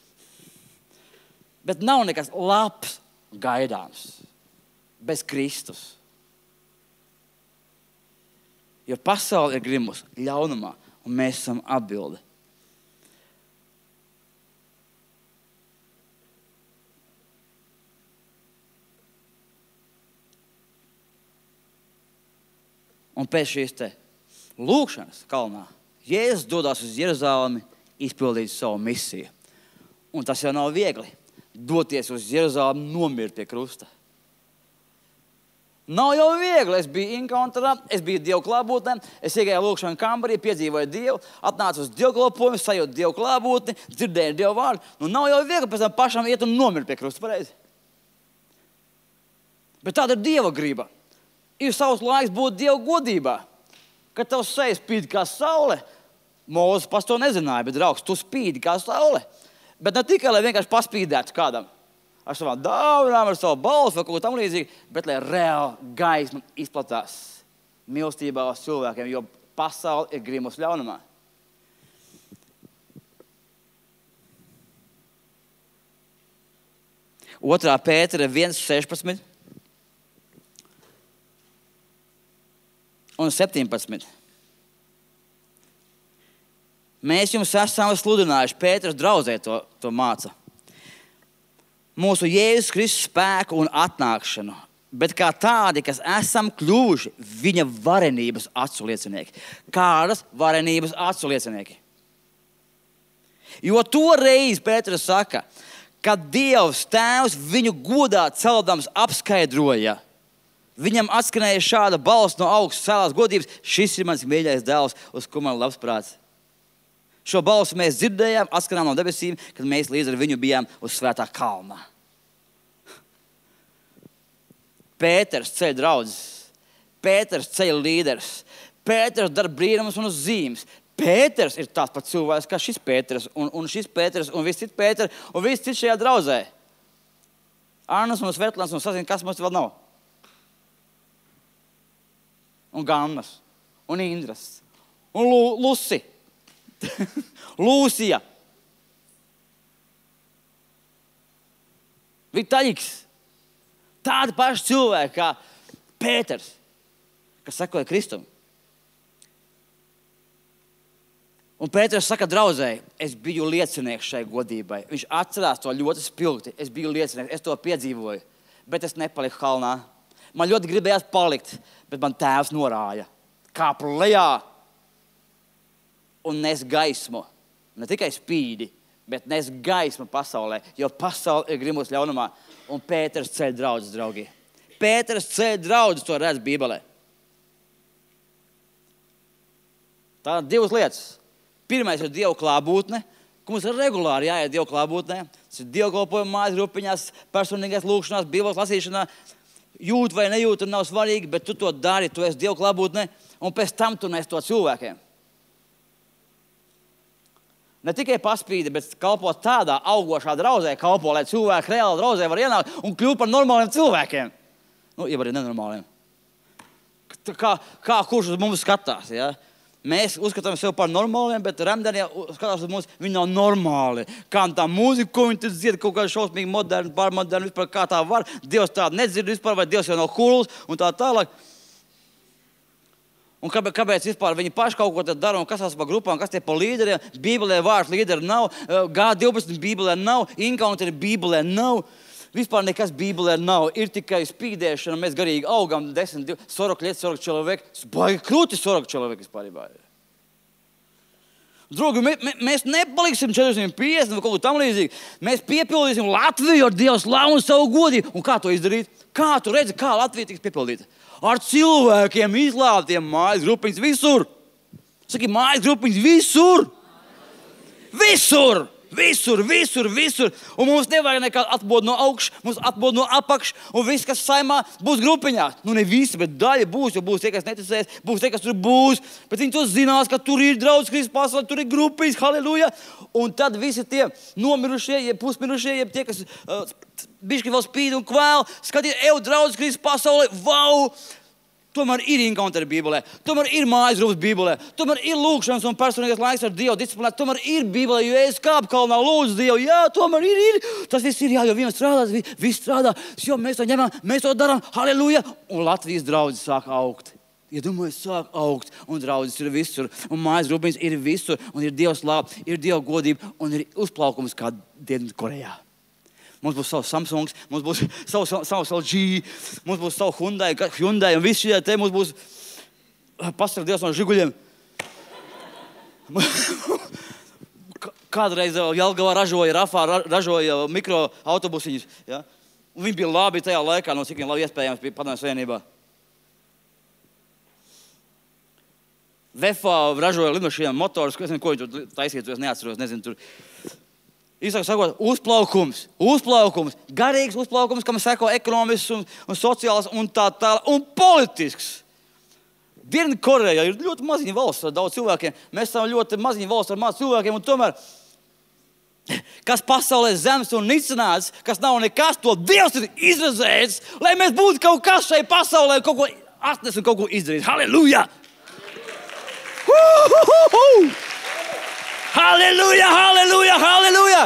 Bet nav nekas labs gaidāms bez Kristus. Jo pasaule ir grimusi ļaunumā, un mēs esam atbildi. Un pēc šīs te lūkšanas kalnā Jēzus dodas uz Jeruzalemi izpildīt savu misiju. Un tas jau nav viegli. Doties uz Jeruzalemi, nomirt pie krusta. Nav jau viegli. Es biju encounterā, es biju Dievu klātbūtnē, es iegāju lūkšanu kambarī, piedzīvoju Dievu, atnācu uz dievkalpojumu, sajūtu Dievu klātbūtni, dzirdēju Dievu vārdu. Nu, nav jau viegli pēc tam pašam iet un nomirt pie krusta, pareizi. Bet tāda ir Dieva griba. Ir savs laiks būt Dieva godībā. Kad tavs seja spīd kā saule, Mūzes pats to nezināja, bet, draugs, tu spīdi kā saule. Bet ne tikai, lai vienkārši paspīdētu kādam ar savām dāvinām, ar savu balsu vai kaut ko tam līdzīgi, bet lai reāli gaisma izplatās mīlestībā uz cilvēkiem, jo pasaule ir grimusi ļaunumā. Otrā Pētera 1:16 un 17. Mēs jums esam sludinājuši, Pēters draudzē to māca. Mūsu Jēzus Kristus spēku un atnākšanu, bet kā tādi, kas esam kļuvuši viņa varenības aculiecinieki. Kādas varenības aculiecinieki? Jo toreiz Pēters saka, kad Dievs Tēvs viņu godā celdams apskaidroja, viņam atskanēja šāda balss no augšas cēlās godības: šis ir mans mīļais dēls, uz ko man labs prāts. Šo balsu mēs dzirdējām, atskanām no debesīm, kad mēs līdz ar viņu bijām uz svētā kalnā. Pēters ceļ draudzes, Pēters ceļ līderis, Pēters dara brīnumus un zīmes. Pēters ir tāds pats cilvēks kā šis Pēters, un šis Pēters, un viss cits Pēters, un viss cits šajā draudzē. Arnas un Svetlāns, un sazina, kas mums vēl nav. Un Gannas, un Indras, un Lusi, Lūsija, Vitaļiks. Tādi paši cilvēki kā Pēters, kas sekoja Kristum. Un Pēters saka draudzēji, es biju liecinieks šai godībai. Viņš atcerās to ļoti spilgti. Es biju liecinieks, es to piedzīvoju, bet es nepaliku kalnā. Man ļoti gribējās palikt, bet man tēvs norāja. Kāpu lejā un nes gaismu. Ne tikai spīdi, bet nes gaismu pasaulē, jo pasaule ir grimusi ļaunumā. Un Pēters ceļ draudzes, draugi. Pēters ceļ draudzes, to redz Bībelē. Tā ir divas lietas. Pirmais ir Dieva klātbūtne, ka mums ir regulāri jāiet Dieva klātbūtnē. Tas ir dievkalpojuma mājas grupiņās, personīgās lūkšanās, Bībeles lasīšanā. Jūt vai nejūt, nav svarīgi, bet tu to dari, tu esi Dieva klātbūtnē, un pēc tam tu nes to cilvēkiem. Ne tikai paspīdi, bet kalpo tādā augošā draudzē, kalpo, lai cilvēki reāli draudzē var ienākt un kļūt par normāliem cilvēkiem. Nu, jau arī nenormāliem. Kā kurš uz mums skatās, ja? Mēs uzskatām sevi par normāliem, bet remdeni skatās uz mums, viņi nav normāli. Kā tā mūzika, ko viņi dzied, kaut kā šausmīgi moderni, pārmoderni, vispār kā tā var. Dievs tādu nedzird vispār, vai Dievs jau nav huls un tā tālāk. Un kāpēc vispār viņi paši kaut ko dara un kas tās pa grupām, kas tie pa līderiem? Bībelē vārds līderi nav, G12 Bībelē nav, Encounteri Bībelē nav. Vispār nekas Bībelē nav. Ir tikai spīdēšana, mēs garīgi augam 10, 40 лет, 40 человек. Baigi krūti 40 человек vispārībā. Draugi, mēs nepaliksim 450 vai kaut ko tam līdzīgi. Mēs piepildīsim Latviju ar Dievu slavu un savu godību. Un kā to izdarīt? Kā tu redzi, kā Latvija tiks piepildīta? Ar cilvēkiem, izglābtiem, mājas grupiņas visur. Saki, mājas grupiņas visur. Visur. Visur, visur, visur. Un mums nevajag nekā atbod no augšas, mums atbod no apakšas. Un viss, kas saimā, būs grupiņā. Nu ne visi, bet daļa būs, jo būs tie, kas neticēs, būs tie, kas tur būs. Bet viņi to zinās, ka tur ir draudz Kristus pasaulē, tur ir grupiņas, halleluja. Un tad visi tie nomirušie, jeb pusmirušie, jeb tie, kas bišķi vēl spīd un kvēl, skatīt, draudz Kristus pasaulē, vau! Tomēr ir Encounteri Bībelē, tomēr ir mājas grupas Bībelē, tomēr ir lūkšanas un personīgais laiks ar Dievu disciplinēt, tomēr ir Bībelē, jo es kāpu kalnā lūdzu Dievu, jā, tomēr ir. Tas viss ir, jā, jo viens strādā, viss strādā, jo mēs to ņemam, mēs to darām, halleluja, un Latvijas draudzes sāk augt. Iedomājies, sāk augt, un draudzes ir visur, un mājas grupiņas ir visur, un ir Dieva slāva, ir Dieva godība, un ir uzplaukums kā Dienvidkorejā. Mums būs savs Samsungs, mums būs savs LG, mums būs savs Hyundai un viss šie te mums būs pasaka Dievs no Žiguļiem. Kādreiz Jelgavā ražoja mikroautobusiņus. Ja? Un viņi bija labi tajā laikā, no cik viņi labi iespējams bija Padomju Savienībā. Vefā ražoja lidmašīnām motors, es nezinu, ko viņi tur taisīja, es neatceros, nezinu tur. Īsāk sakot, uzplaukums, garīgs uzplaukums, kam seko ekonomisks un sociāls un tā un politisks. Dienvidkoreja ir ļoti maziņa valsts ar daudz cilvēkiem. Mēs esam ļoti maziņa valsts ar maz cilvēkiem un tomēr, kas pasaulē zemes un nicināts, kas nav nekas, to Dievs ir izrazējis, lai mēs būtu kaut kas šai pasaulē, kaut ko atnes un kaut ko izdarīt. Halleluja! Halleluja, halleluja, halleluja!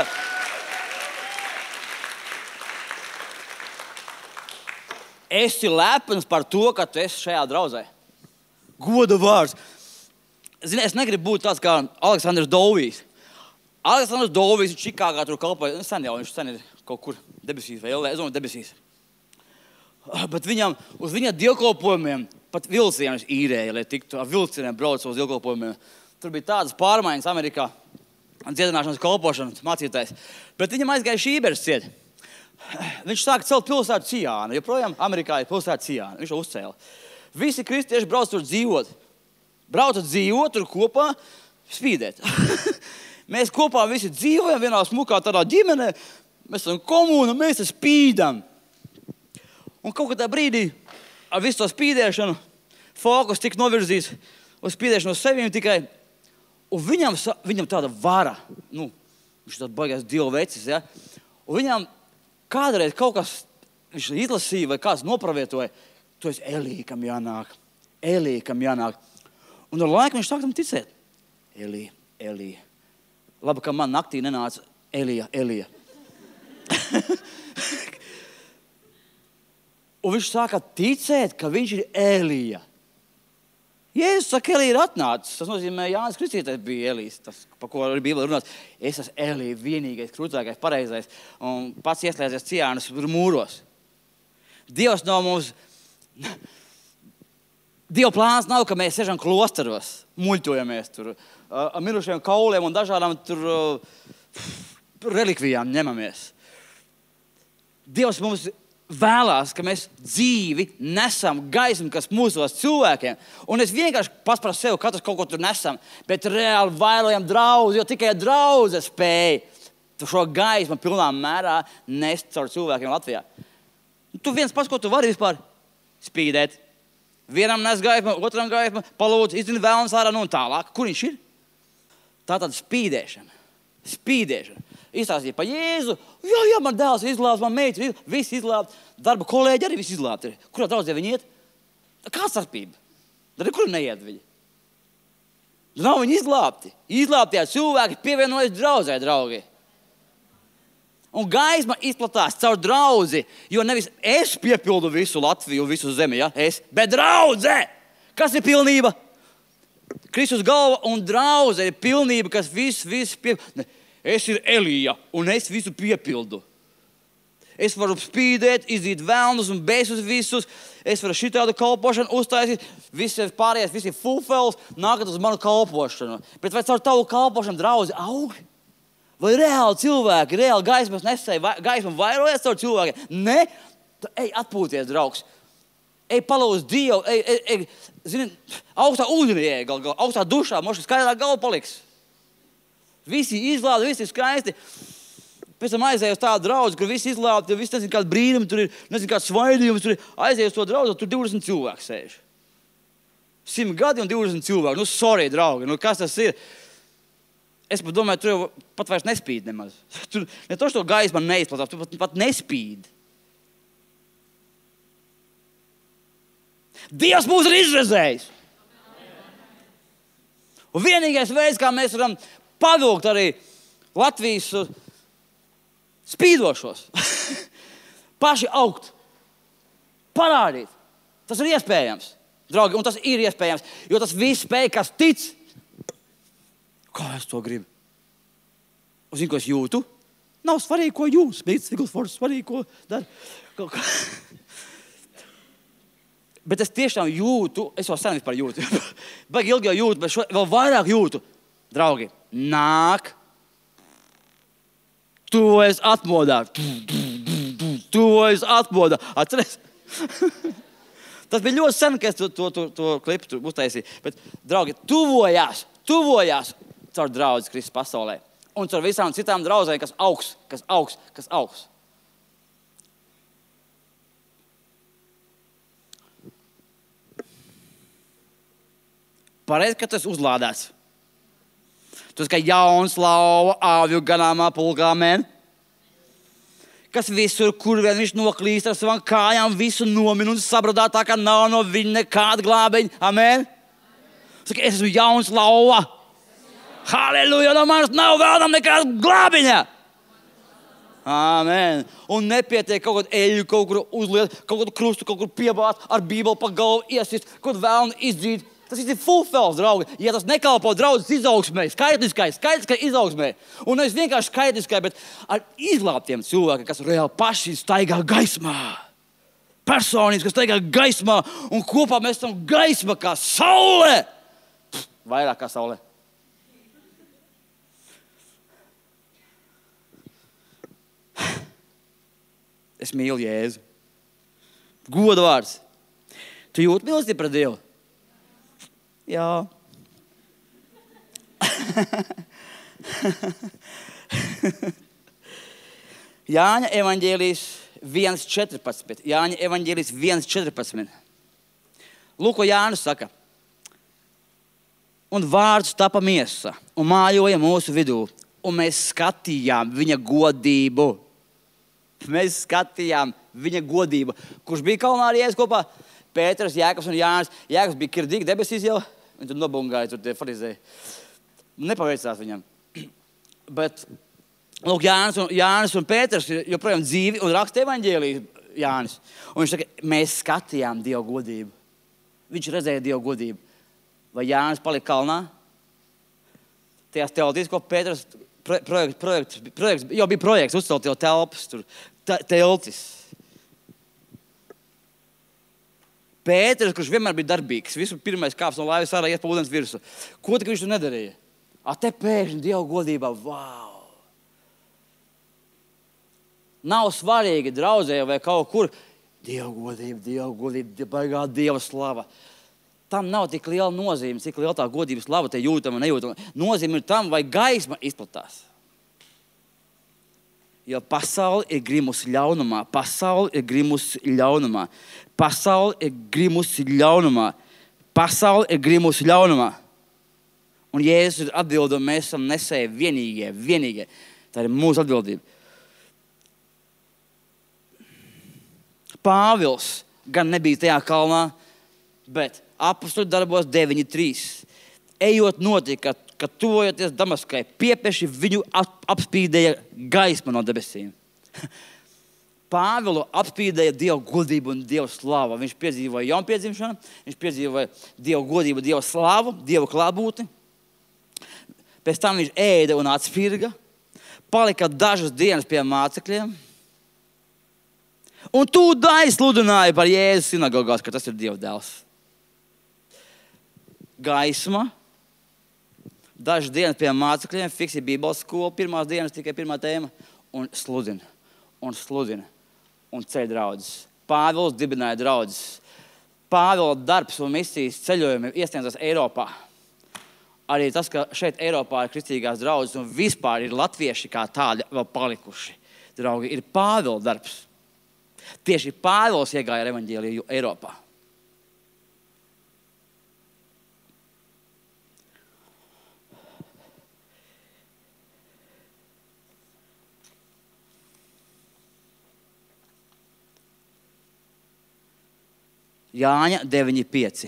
Esi lepns par to, ka tu esi šajā draudzē. Goda vārds. Zini, es negribu būt tāds kā Aleksandrs Dovijs. Aleksandrs Dovijs ir Čikāgā tur kalpoja. Sen jau, viņš sen ir kaut kur debesīs vai es domāju debesīs. Bet viņam, uz viņa dievkalpojumiem pat vilcienus īrēja, lai tiktu ar vilcieniem brauc uz dievkalpojumiem. Tur bija tādas pārmaiņas Amerikā, dziedināšanas kalpošanas mācītājs. Bet viņam aizgāja Šībers ciet. Viņš sāka celt pilsētu Ciānu, joprojām Amerikā ir pilsēta Ciāna. Viņš to uzcēla. Visi kristieši brauc tur dzīvot. Brauca dzīvot tur kopā, spīdēt. Mēs kopā visi dzīvojam vienā smukā tādā ģimenē. Mēs esam komūna, mēs spīdam. Un kaut kādā brīdī ar visu to spīdēšanu fokus tika novirzīts uz spīdēšanu uz sevīm tikai. Un viņam tāda vara, viņš tāds baigās Dieva vecis, ja? Un viņam kādreiz kaut kas, viņš izlasīja vai kāds nopravietoja, tu esi Elija, kam jānāk. Un ar laiku viņš sāk tam ticēt. Elija. Labi, ka man naktī nenāca Elija. Un viņš sāka ticēt, ka viņš ir Elija. Jēzus saka, Elija ir atnācis. Tas nozīmē, Jānis Kristītājs bija Elijs, tas, par ko arī Bībelē runāts. Es esmu Elija, vienīgais, krūtākais, pareizais, un pats ieslēdzies Ciānas mūros. Dievs nav mums... Dieva plāns nav, ka mēs sežam klosteros, muļķojamies tur, ar mirušiem kauliem un dažādām tur relikvijām ņemamies. Dievs mums vēlās, ka mēs dzīvi nesam gaismu, kas mūsos cilvēkiem. Un es vienkārši pats par sevi, katrs kaut ko tur nesam, bet reāli vairojam draudzi, jo tikai draudze spēja šo gaismu pilnā mērā nest caur cilvēkiem Latvijā. Tu viens pats, ko tu vari vispār spīdēt. Vienam nes gaismu, otram gaismu, palūdz, izdini vēlams ārā, un tālāk. Kur viņš ir? Tā tāda spīdēšana. Izstāstīja par Jēzu. Jā, man dēls izglābts, man meita, viss izglābts. Darba kolēģi arī viss izglābti. Kurā draudzē viņi iet? Kāda starpība? Tad kur neiet viņi? Nav viņi izglābti. Izglābtie cilvēki pievienojas draudzē, draugi. Un gaisma izplatās caur draudzi, jo nevis es piepildu visu Latviju, visu zemi, ja? Bet draudze! Kas ir pilnība? Kristus galva un draudze ir pilnība, kas visu piepildu. Es ir Elija, un es visu piepildu. Es varu spīdēt, izdīt vēlnus un bēsus visus. Es varu šitādu kalpošanu uztaisīt. Visi pārējais, visi fulfels, nākat uz manu kalpošanu. Bet vai caur tavu kalpošanu draudzi aug? Vai reāli cilvēki, reāli gaismas nesēja, gaisma vairojas caur cilvēkiem? Ne? Ej, atpūties, draugs. Ej, palūdz Dievu. Ej, zini, augstā ūdenī ej, augstā dušā, moši skaidrā galva paliks. Visi izlādi, visi skaisti. Pēc tam aizēju uz tādu draudzi, kur visi izlādi, visi nezinu kādu brīnumu, tur ir, nezinu kāds svaidījums, tur ir aizēju uz to draudzi, tur 20 cilvēku sēž. 100 gadi un 20 cilvēku. Nu, sorry, draugi, nu kas tas ir? Es pat domāju, tur jau pat vairs nespīd nemaz. Tur ne to gaisma neizplatās, tur pat nespīd. Dievs mūs ir izredzējis. Un vienīgais veids, kā mēs varam pavilkt arī Latvijas spīdošos, paši augt, parādīt. Tas ir iespējams, draugi, un tas ir iespējams, jo tas viss spēj, kas tic. Kā es to gribu? Un zinu, ko es jūtu? Nav svarīgi, ko jūs, bet svarīgi, ko dara. Bet es tiešām jūtu, es jau sen vispār jūtu, baigi ilgi jau jūtu, bet vēl vairāk jūtu. Draugi, nāk, tuvojas atmodā. Tuvojas atmodā. Atceries? Tas bija ļoti sen, ka es to klipu tur uztaisīju. Bet, draugi, tuvojās caur draudzes Kristus pasaulē. Un caur visām citām draudzēm, kas augs. Pareizi, ka tas uzlādēts. Tas kā jauns lauva, āvju ganāmā pulkā, amen. Kas visur, kur vien viņš noklīst ar savām kājām, visu nomin un sabradā tā, ka nav no viņa nekāda glābeņa, amen. Saka, es esmu jauns lauva. Halleluja, no manis nav vēlnam nekāda glābeņa. Amen. Un nepietiek kaut kādu eļu, kaut kur uzliet, kaut kādu krustu, kaut kur piebāt, ar bībeli pa galvu iesist, kaut kādu vēlnu izdzīt. Tas ir fulfels, draugi. Ja tas nekalpo draudzes izaugsmē, skaitliskai izaugsmē. Un nevis vienkārši skaitliskai, bet ar izglābtiem cilvēkiem, kas reāli paši staigā gaismā. Personības, kas staigā gaismā. Un kopā mēs esam gaisma kā saule. Vairāk kā saule. Es mīlu Jēzu. Goda vārds. Tu jūti mīlestību pret Dievu? Jā. Jāņa evaņģēlijas 1.14. Jāņa evaņģēlijas 1.14. Lūk, ko Jānis saka. Un vārds tapa miesa un mājoja mūsu vidū. Un mēs skatījām viņa godību. Mēs skatījām viņa godību. Kurš bija kalnā ar Jēzu kopā? Pēters, Jēkabs un Jānis. Jēkabs bija kirdīgi debesīs jau. Viņi tur nobungāja, tur tie farizēji. Nepaveicās viņam. Bet, lūk, Jānis un Pēters joprojām dzīvi un raksta evaņģēliju Jānis. Un viņš saka, mēs skatījām Dievu godību. Viņš redzēja Dievu godību. Vai Jānis palika kalnā? Tajās teoloģijas, ko Pēters projekts, jau bija projekts, uzcelt jau telpas, tur teltis. Pēters, kurš vienmēr bija darbīgs, visu pirmais kāps no laivas ārā iet pa ūdens virsu. Ko tik viņš tur nedarīja? Te pēkšņi Dieva godībā, wow! Nav svarīgi draudzē vai kaut kur. Dieva godība, baigā Dieva slava. Tam nav tik liela nozīme, cik liela tā godības slava te jūtama un nejūtama. Nozīme ir tam, vai gaisma izplatās. Jo pasaule ir grimusi ļaunumā. Pasaule ir grimusi ļaunumā. Pasaule ir grimusi ļaunumā. Pasaule ir grimusi ļaunumā. Un Jēzus ir atbilde, un mēs esam nesēji vienīgie. Tā ir mūsu atbildība. Pāvils gan nebija tajā kalnā, bet Apostļu darbos 9.3. Ejot notika, ka tuvojoties Damaskai, piepeši viņu apspīdēja gaisma no debesīm. Pāvilu apspīdēja Dieva godību un Dieva slavu. Viņš piedzīvoja jaunpiedzimšanu, viņš piedzīvoja Dieva godību, Dieva slavu, Dieva klātbūtni. Pēc tam viņš ēda un atspirga, palika dažas dienas pie mācekļiem. Un tūdaļ sludināja par Jēzu sinagogās, ka tas ir Dieva dēls. Gaisma, dažas dienas pie mācekļiem, fiksi Bībeles skola, pirmās dienas tikai pirmā tēma, un sludina, un ceļ draudzes. Pāvils dibināja draudzes. Pāvila darbs un misijas ceļojumi iesniedzās Eiropā. Arī tas, ka šeit Eiropā ir kristīgās draudzes un vispār ir latvieši kā tādi vēl palikuši. Draugi, ir Pāvila darbs. Tieši Pāvils iegāja ar evaņģēliju Eiropā. Jāņa 9:5.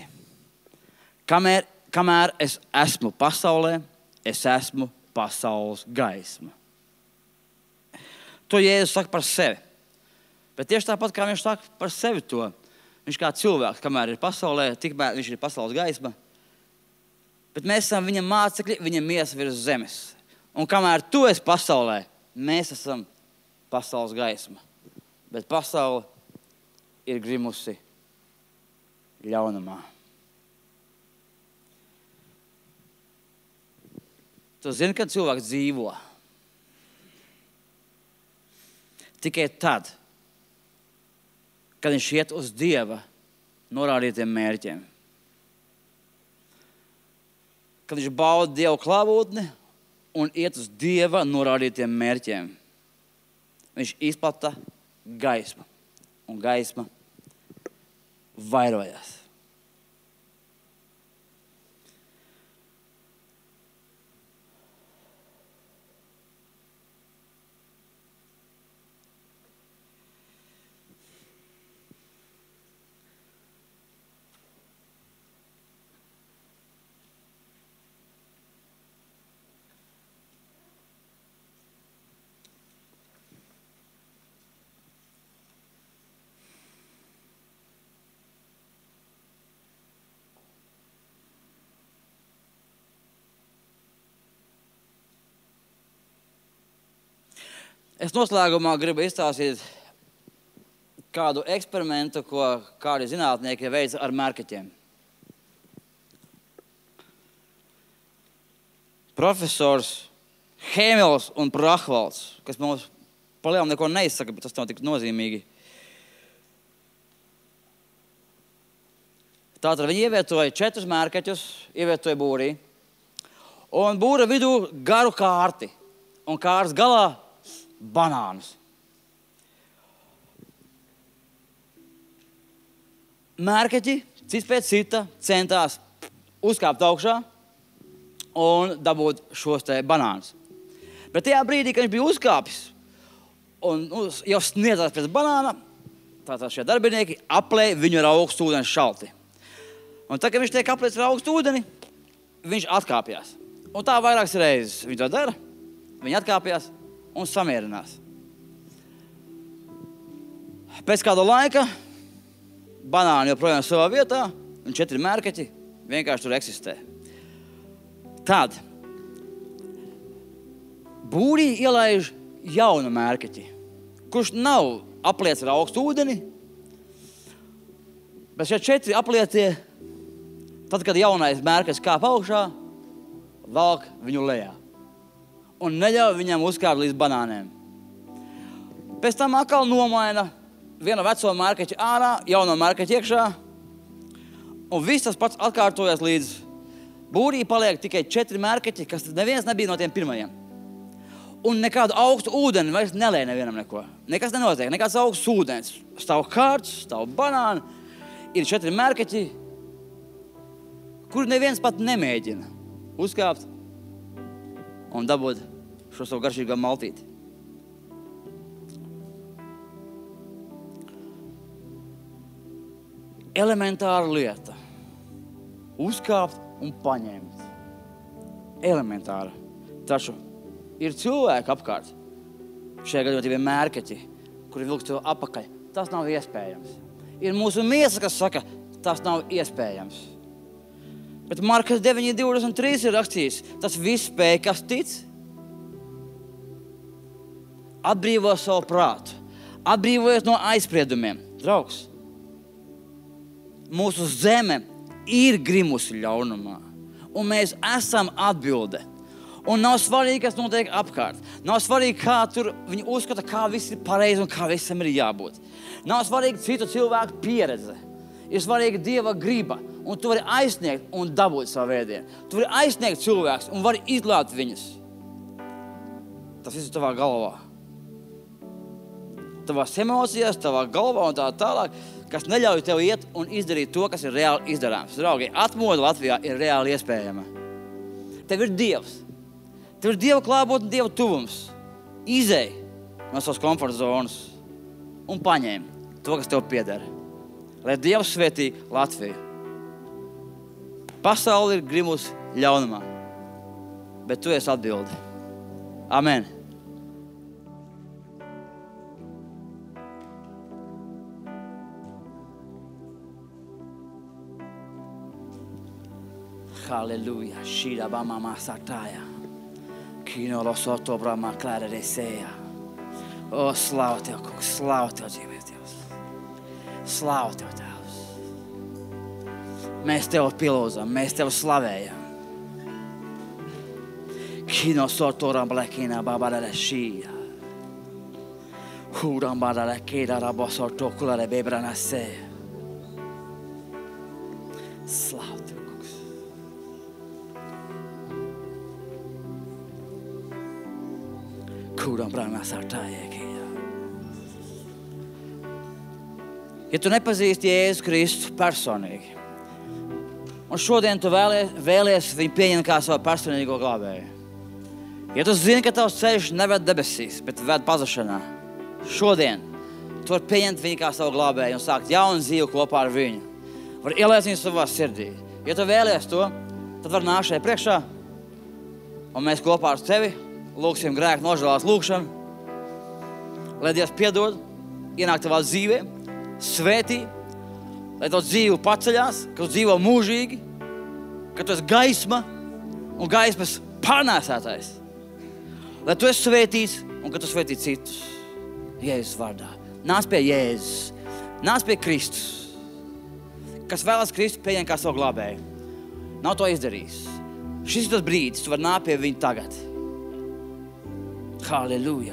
Kamēr es esmu pasaulē, es esmu pasaules gaisma. To Jēzus saka par sevi. Bet tieši tāpat, kā viņš saka par sevi to, viņš kā cilvēks, kamēr ir pasaulē, tikmēr viņš ir pasaules gaisma. Bet mēs esam viņa mācekļi, viņa miesa virs zemes. Un kamēr tu esi pasaulē, mēs esam pasaules gaisma. Bet pasaule ir grimusi ļaunumā. Tu zini, kad cilvēks dzīvo? Tikai tad, kad viņš iet uz Dieva norādītiem mērķiem. Kad viņš bauda Dieva klātbūtni un iet uz Dieva norādītiem mērķiem. Viņš izplata gaismu. Un gaisma vairojās. Es noslēgumā gribu izstāstīt kādu eksperimentu, ko kādi zinātnieki veic ar mērkaķiem. Profesors Hēmels un Prahvalds, kas mums palielam neko neizsaka, bet tas nav tik nozīmīgi. Tātad viņi ievietoja 4 mērkaķus, ievietoja būrī, un būra vidū garu kārti, un kārtas galā banānus. Mērkaķi cits pēc cita centās uzkāpt augšā un dabūt šos te banānus. Bet tajā brīdī, kad viņš bija uzkāpis un jau sniedzās pēc banāna, tātad šie darbinieki aplēja viņu ar augstu ūdeni šalti. Un tad, kad viņš tiek aplēts ar augstu ūdeni, viņš atkāpjās. Un tā vairākas reizes viņš to dara, viņi atkāpjās un samierinās. Pēc kāda laika banāni joprojām savā vietā un 4 mērkaķi vienkārši tur eksistē. Tad būrī ielaiž jaunu mērkaķi, kurš nav apliets ar augstu ūdeni, bet šie 4 aplietie, tad, kad jaunais mērkaķis kāp augšā, valk viņu lejā un neļauj viņam uzkāpt līdz banāniem. Pēc tam atkal nomaina vienu veco mērkaķi ārā, jauno mērkaķi iekšā, un viss tas pats atkārtojas līdz būrī paliek tikai 4 mērkaķi, kas neviens nebija no tiem pirmajiem. Un nekādu augstu ūdeni vairs nelēja nevienam neko. Nekas nenotiek, nekāds augsts ūdens. Stāv kārts, stāv banāni, ir 4 mērkaķi, kur neviens pat nemēģina uzkāpt un dabūt šo savu garšīgo maltīti. Elementāra lieta. Uzkāpt un paņemt. Elementāra. Taču ir cilvēki apkārt. Šajā gadījumā tie bija mērkaķi, kuri vilks tev apakaļ. Tas nav iespējams. Ir mūsu miesa, kas saka, tas nav iespējams. Bet Markas 9:23 ir rakstījis, tas viss spēj, kas tic. Atbrīvo savu prātu. Atbrīvojies no aizspriedumiem. Draugs, mūsu zeme ir grimusi ļaunumā. Un mēs esam atbilde. Un nav svarīgi, kas notiek apkārt. Nav svarīgi, kā tur viņi uzskata, kā viss ir pareizi un kā visam ir jābūt. Nav svarīgi citu cilvēku pieredze. Ir svarīga Dieva griba. Un tu vari aizsniegt un dabūt savu vēdienu. Tu vari aizsniegt cilvēkus un vari izglābt viņus. Tas viss ir tavā galvā. Tavās emocijās, tavā galvā un tā tālāk, kas neļauj tev iet un izdarīt to, kas ir reāli izdarāms. Draugi, atmoda Latvijā ir reāli iespējama. Tev ir Dievs. Tev ir Dieva klātbūtne, Dieva tuvums. Izej no savas komforta zonas un paņem to, kas tev pieder. Lai Dievs svētī Latviju. Pasaule ir grimusi ļaunumā, bet tu esi atbildi. Amen. Halleluja. Shira bama masataya. Kino lo sotto brama clara de seja. O, slavu tev, kungs, slavu tev, dzīvēs Dievs. Slavu tev, Tēvs. Mēs tev pilūzam, mēs tev slavējam. Kino sotto rambla kina babara de shia. Hurambara de kida rabo sotto kula de bebrana seja. Slavu tev. Ja tu nepazīsti Jēzu Kristu personīgi, un šodien tu vēlies viņu pieņemt kā savu personīgo glābēju, ja tu zini, ka tavs ceļš neved debesīs, bet ved pazušanā, šodien tu vari pieņemt viņu kā savu glābēju un sākt jaunu dzīvi kopā ar viņu. Var ielaist viņu savā sirdī. Ja tu vēlies to, tad var nākt šeit priekšā, un mēs kopā ar tevi lūksim grēku nožēlās lūkšanu, lai Dievs piedod, ienāk tavā dzīvē, svētī, lai tavs dzīve paceļās, ka tu dzīvo mūžīgi, ka tu esi gaisma un gaismas pārnēsētājs. Lai tu esi svētīts un ka tu svētī citus Jēzus vārdā. Nāc pie Jēzus, nāc pie Kristus, kas vēlas Kristu pieņemt kā savu glābēju. Nav to izdarījis. Šis ir tas brīdis, tu vari nākt pie viņa tagad. Halleluja.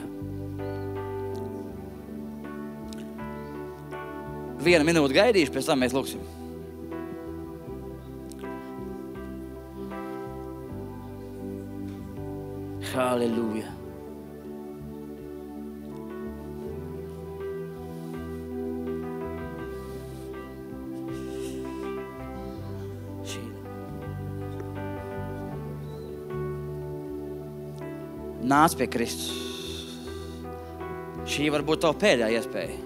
1 minūte gaidīšu, pēc tam mēs lūksim. Halleluja. Nāc pie Kristus. Šī var būt tava pēdējā iespēja.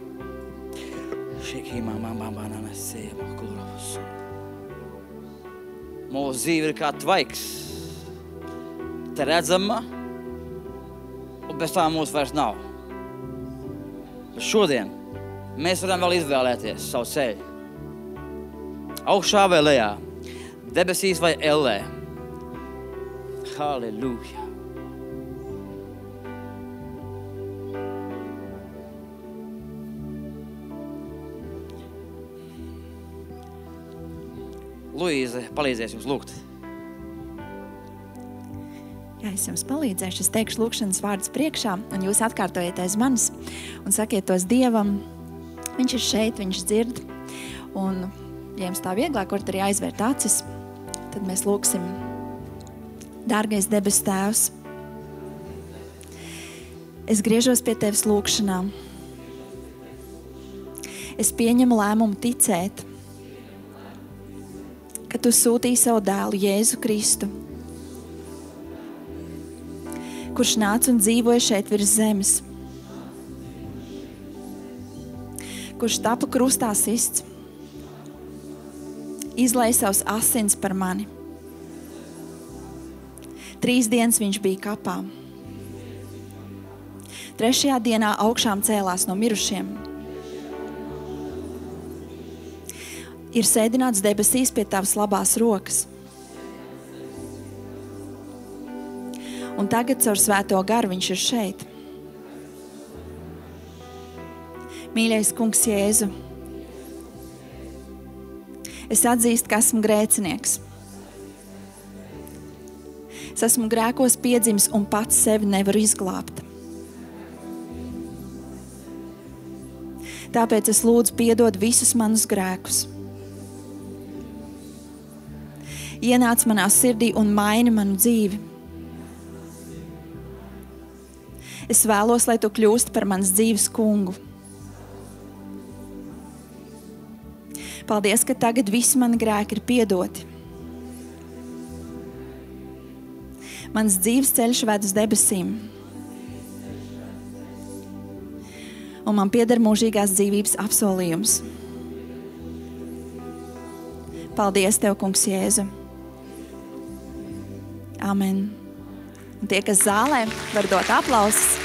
Mūsu dzīve ir kā tvaiks. Te redzama, un bez tā mūsu vairs nav. Bet šodien mēs varam vēl izvēlēties savu ceļu. Augšā vai lejā, debesīs vai ellē. Halleluja. Luīze, palīdzēs jums lūgt. Jā, es jums palīdzēšu. Es teikšu lūkšanas vārdus priekšā, un jūs atkārtojiet aiz manis un sakiet tos Dievam. Viņš ir šeit, viņš dzird. Un, ja jums tā vieglāk, varat arī aizvērt acis, tad mēs lūksim. Dārgais debesu Tēvs, es griežos pie Tevis lūkšanā. Es pieņemu lēmumu ticēt, ka Tu sūtīji savu dēlu Jēzu Kristu, kurš nāca un dzīvoja šeit virs zemes, kurš tapa krustā sists, izlēja savus asins par mani. 3 dienas viņš bija kapā. 3. dienā augšām cēlās no mirušiem. Ir sēdināts debesīs pie tavas labās rokas. Un tagad caur Svēto garu viņš ir šeit. Mīļais Kungs Jēzu, es atzīstu, ka esmu grēcinieks. Es esmu grēkos piedzimis un pats sevi nevaru izglābt. Tāpēc es lūdzu piedod visus manus grēkus. Ienāc manā sirdī un maini manu dzīvi. Es vēlos, lai tu kļūsti par manas dzīves kungu. Paldies, ka tagad visi mani grēki ir piedoti. Mans dzīves ceļš ved uz debesīm. Un man pieder mūžīgās dzīvības apsolījums. Paldies tev, Kungs Jēzu. Amen. Un tie, kas zālē, var dot aplausus.